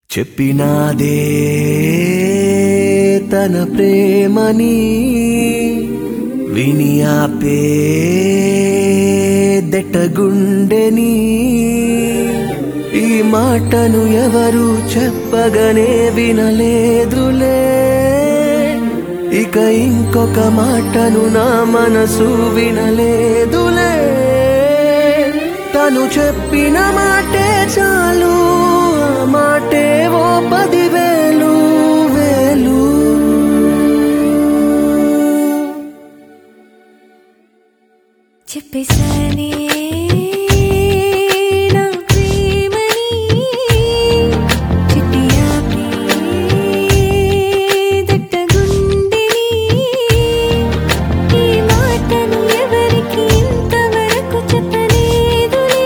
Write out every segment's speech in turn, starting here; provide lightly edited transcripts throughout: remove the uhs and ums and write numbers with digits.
చెప్పినాదే తన ప్రేమని విని ఆపే దెట్టగుండెని ఈ మాటను ఎవరు చెప్పగనే వినలేదులే ఇక ఇంకొక మాటను నా మనసు వినలేదులే తను చెప్పిన మాటే చాలు ఆ మాటే ఓ 10,000 వేలు చెప్పేసానే నా ప్రేమని చిట్టి ఆపే దట్టగుండెని ఈ మాటను ఎవరికి ఇంతవరకు చెప్పలేదులే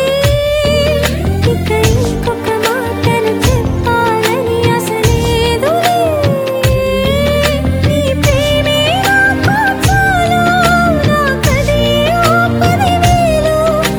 ఇక ఇంకొక మాటను చెప్పాలని ఆశ లేదులే నీ ప్రేమే నాకు చాలు నాకదే ఓ 10,000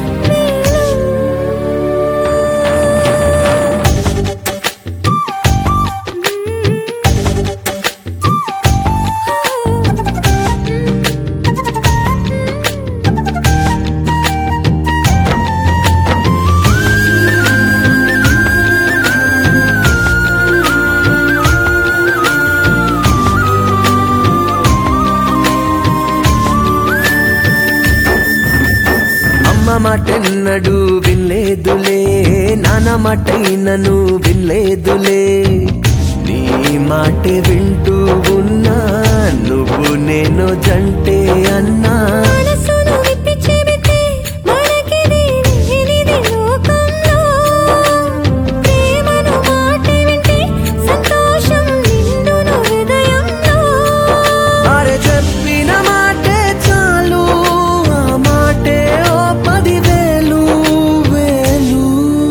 అమ్మ మాటెన్నడు వినలేదులే నాన్న మాటైనను వినలేదులే నీ మాటే వింటూ ఉన్నా నువ్వు నేను జంటే అన్నా మనసును విప్పి చెబితే మనకిది లేనిది లోకంలో ప్రేమను మాటే వింటే సంతోషం నిండును హృదయంలో అరే చెప్పిన మాటే చాలు ఆ మాటే ఓ 10,000 వేలు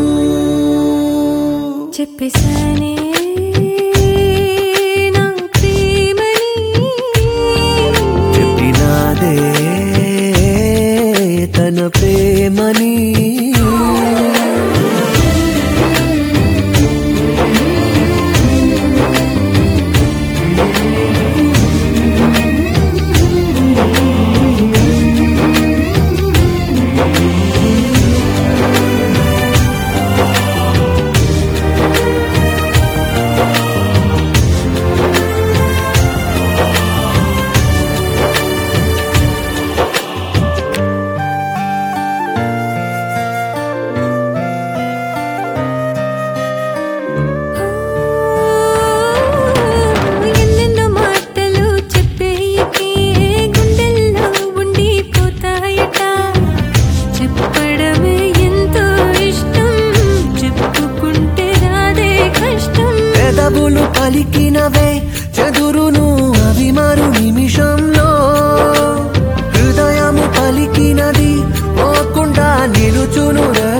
చెప్పేసానే నా ప్రేమని చెప్పినాదే తన ప్రేమని ఎన్నెన్నో మాటలు చెప్పేయకే గుండెల్లో ఉండిపోతాయట చెప్పడమే ఎంతో ఇష్టం చెప్పుకుంటే రాదే కష్టం పెదవులు పలికినవే చెదురును అవి మరు నిమిషంలో హృదయము పలికినది పోకుండా నిలుచును